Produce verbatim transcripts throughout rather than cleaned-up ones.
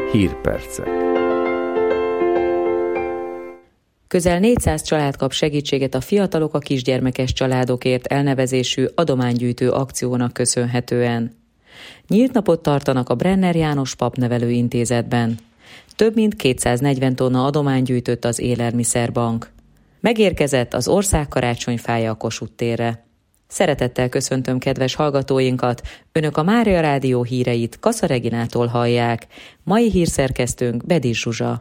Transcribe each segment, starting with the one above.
Hírpercek. Közel négyszáz család kap segítséget a Fiatalok a kisgyermekes családokért elnevezésű adománygyűjtő akciónak köszönhetően. Nyílt napot tartanak a Brenner János Papnevelő Intézetben. Több mint kétszáznegyven tonna adomány gyűjtött az Élelmiszerbank. Megérkezett az ország karácsonyfája a Kossuth térre. Szeretettel köszöntöm kedves hallgatóinkat, Önök a Mária Rádió híreit Kassa Reginától hallják. Mai hírszerkesztőnk Bedis Zsuzsa.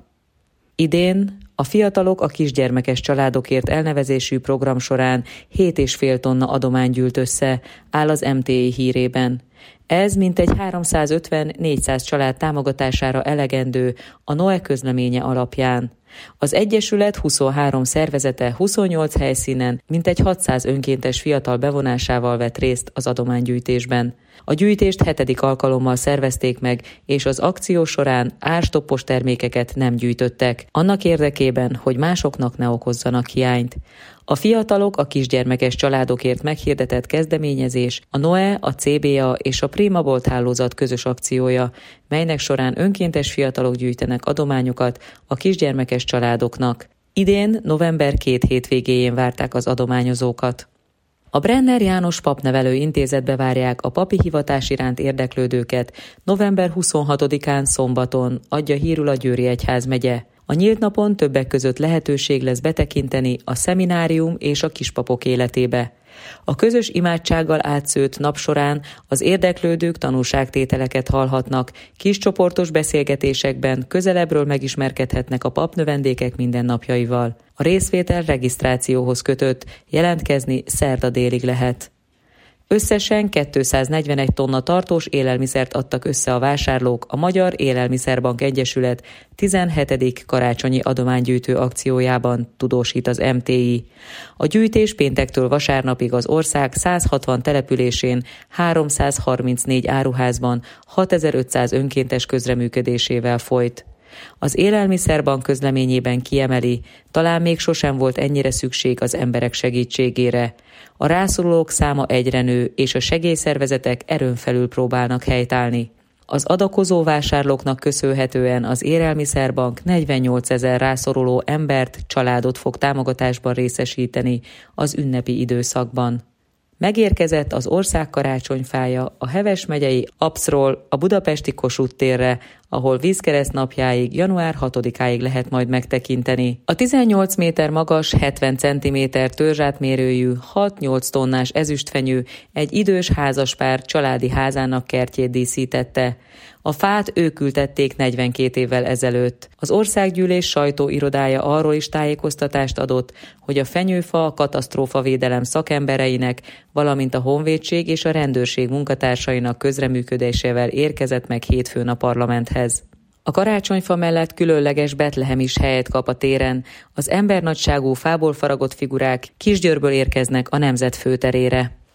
Idén a Fiatalok a kisgyermekes családokért elnevezésű program során hét és fél tonna adomány gyűlt össze, áll az em té i hírében. Ez mintegy háromszázötven-négyszáz család támogatására elegendő a Noe közleménye alapján. Az Egyesület huszonhárom szervezete huszonnyolc helyszínen mintegy hatszáz önkéntes fiatal bevonásával vett részt az adománygyűjtésben. A gyűjtést hetedik alkalommal szervezték meg, és az akció során árstoppos termékeket nem gyűjtöttek, annak érdekében, hogy másoknak ne okozzanak hiányt. A Fiatalok a kisgyermekes családokért meghirdetett kezdeményezés a Noe, a cé bé á és a Prima Bolt hálózat közös akciója, melynek során önkéntes fiatalok gyűjtenek adományokat a kisgyermekes családoknak. Idén november két hétvégéjén várták az adományozókat. A Brenner János Papnevelő Intézetbe várják a papi hivatás iránt érdeklődőket november huszonhatodikán szombaton, adja hírül a Győri Egyházmegye. A nyílt napon többek között lehetőség lesz betekinteni a szeminárium és a kispapok életébe. A közös imádsággal átszőtt nap során az érdeklődők tanúságtételeket hallhatnak, kiscsoportos beszélgetésekben közelebbről megismerkedhetnek a papnövendékek mindennapjaival. A részvétel regisztrációhoz kötött, jelentkezni szerda délig lehet. Összesen kétszáznegyvenegy tonna tartós élelmiszert adtak össze a vásárlók a Magyar Élelmiszerbank Egyesület tizenhetedik karácsonyi adománygyűjtő akciójában, tudósít az em té i. A gyűjtés péntektől vasárnapig az ország száz hatvan településén, háromszázharmincnégy áruházban hatezer-ötszáz önkéntes közreműködésével folyt. Az Élelmiszerbank közleményében kiemeli, talán még sosem volt ennyire szükség az emberek segítségére. A rászorulók száma egyre nő, és a segélyszervezetek erőn felül próbálnak helytállni. Az adakozó vásárlóknak köszönhetően az Élelmiszerbank negyvennyolcezer rászoruló embert, családot fog támogatásban részesíteni az ünnepi időszakban. Megérkezett az ország karácsonyfája a Heves megyei Apszról a budapesti Kossuth térre, ahol vízkereszt napjáig, január hatodikáig lehet majd megtekinteni. A tizennyolc méter magas, hetven centiméter törzsátmérőjű, hat-nyolc tonnás ezüstfenyő egy idős házaspár családi házának kertjét díszítette. A fát ők ültették negyvenkét évvel ezelőtt. Az Országgyűlés sajtóirodája arról is tájékoztatást adott, hogy a fenyőfa a katasztrófavédelem szakembereinek, valamint a honvédség és a rendőrség munkatársainak közreműködésével érkezett meg hétfőn a parlamenthez. A karácsonyfa mellett különleges Betlehem is helyet kap a téren. Az embernagyságú fából faragott figurák Kisgyőrből érkeznek a Nemzet főterére.